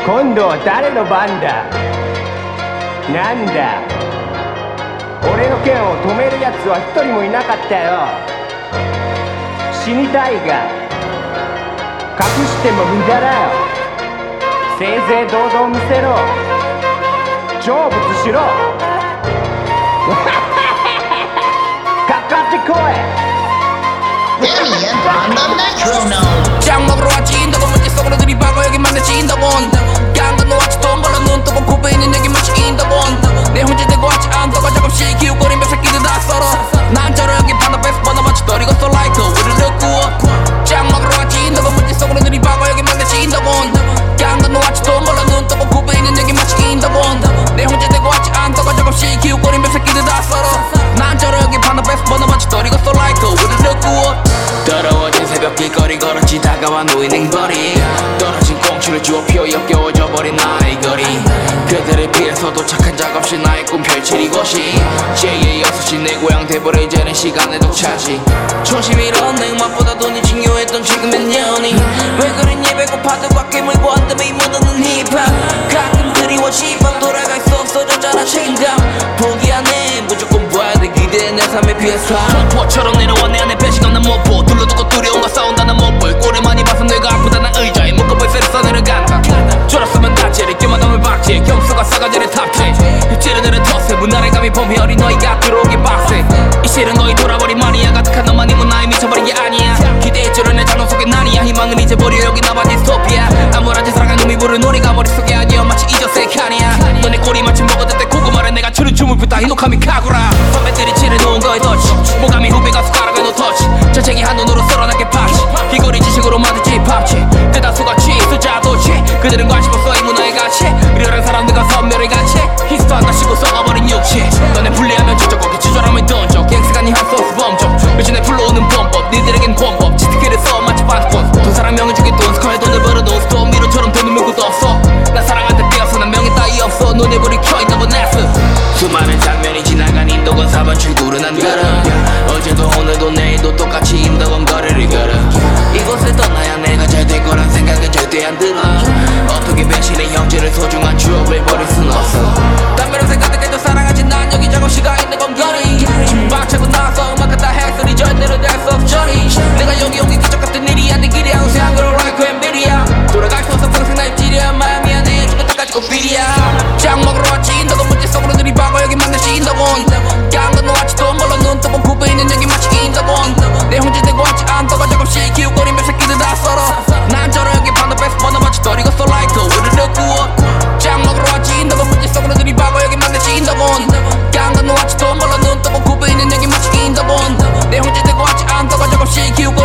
今度は誰の番だ。なんだ、俺の剣を止めるやつは一人もいなかったよ。死にたいが隠しても無駄だよ。せいぜい堂々見せろ。成仏しろ。かかってこい。 Damien on the metronome. 짱 먹으러 왔지 인도고 문제 속으로 들이박아 여기 만나지 인도본 깡건 놓았지 돈 벌러 눈 뜨고 굽에 있는 여기 마치 인도본 내 혼자 대고 왔지 안도가 작업실 기웃거린 몇 새끼들 다 썰어 난 저러 여기 반대에서 뻗어맞지 떨이고 쏠 like 우리를 듣고 짱 먹으러 왔지 인도고 문제 속으로 들이박아 여기 만나지 인도본 깡건 놓았지 돈 벌러 눈 뜨고 굽에 있는 여기 마치 인도본 내 혼자 대고 왔지 안도가 작업실 기웃거린 몇 새끼들 다 썰어 난 저러 여기 반대에서 뻗어맞지 떨이고 쏠 like 우리를 듣고 더러워진 새벽 길거리 걸었지 다가와 놓이는 거리 떨어진 꽁초를 주워 피워 역겨워져 버린 나의 거리 그들에 비해서도 착한 작업실 나의 꿈 펼칠 이곳이 제2의 6시 내 고향 돼버려 이제는 시간의 독차지 초심 잃었네 맛보다 돈이 중요했던 지금 몇 년이 왜 그랬니 배고파도 꽉 물고 한다며 이 묻어는 힙합 가끔 그리워지 밤 돌아갈 수 없어졌잖아 책임감 포기하네 무조건 봐야 돼 기대해 내 삶의 비해서 폭포처럼 내려와 내 안에 배신감 난 못 보 둘러두고 두려움과 싸운다 난 못 볼 꼴을 많이 봐서 뇌가 아프다 난 의자에 묶어볼 새를 써내려간다 졸았으면 다치를 끼만 을 박지 경수가 싸가지를 탑재 입지르들은 터세 문화를 감히 봄이 어린 너희가 들어오기 빡세 이 실은 너희 돌아버린 마니아 가득한 너만이면 나의 미쳐버린 게 아니야 기대했지로 내 장롱 속에 난이야 희망은 잊어버려 여기 나만 디스토피아 아무런 짓을 하간 놈이 부른 노래가 머릿속에 아니여 마치 잊었을 칸이야 너네 꼬리 마침 먹었을 때 고구마를 내가 추는 춤을 붓다 히노카미 카구라 선배들이 칠해놓은 거에 터치 모감이 후배가 숟가락에 놓 터치 전쟁이 한 눈으로 썰어나게 파치 귀걸이 지식으로 만든 집합치 대다수같이 숫자도치 그들은 관심 없어 이 문화의 가치 리얼한 사람들과 선멸의 가치 히스토 한다 씹고 썩어버린 육체 너네 분리하면 저저거기 주저하면 던져 갱스가 니 한 소스 범정 요즘에 불러오는 범법 니들에겐 권법 치트키를 써 마치 반권 돈 사람 명을 주기 돈 스컬에 돈을 벌어놓은 스톱 미로처럼 돈을 물고도 없어 나 사랑한테 삐었어 난 명예 따위 없어 너네 불이 켜있다고 냈어 수많은 장면이 지나간 인도건 4번 출구를 난 걸어 어제도 오늘도 내일도 똑같이 인도건 거리를 걸어 이곳을 떠나야 내가 잘 될 거란 생각은 절대 안 들어 어떻게 배신의 형제를 소중한 추억을 버릴 순 없어 담배로 생각해도 사랑하지 난 여기 작업실가 있는 건 거리 박차고 나서 음악을 다 했으니 절대로 될 수 없죠니 내가 여기 오기 기적 같은 일이야 내 길이 항상 그런 라이크 앤 비리야 돌아갈 수 없어 평생 날 찌려 마야 미안해 죽을 때까지 꼭 비리야 짱 먹으러 왔지 인도건 문제 속으로 들이박아 여기 만나지 인도건 깡건 놓았지 돈 벌러 눈 뜨고 굽에 있는 여기 마치 인도건 내 혼자 대고 왔지 안도가 작업실 기웃거린 몇 새끼들 다 썰어 난 저러 여기 반대에서 뻗어맞지 떨이고 쏠 like 우리를 듣고 짱 먹으러 왔지 인도건 문제 속으로 들이박아 여기 만나지 인도건 깡건 놓았지 돈 벌러 눈 뜨고 굽에 있는 여기 마치 인도건 내 혼자 대고 왔지 안도가 작업실 기웃거린